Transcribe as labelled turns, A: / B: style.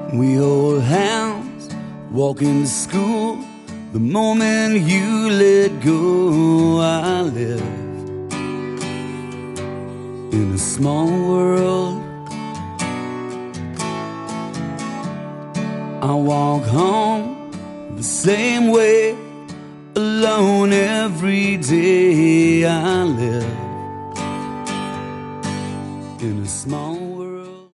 A: We hold hands, walking to school. The moment you let go, I live in a small world. I walk home the same way, alone every day. I live in a small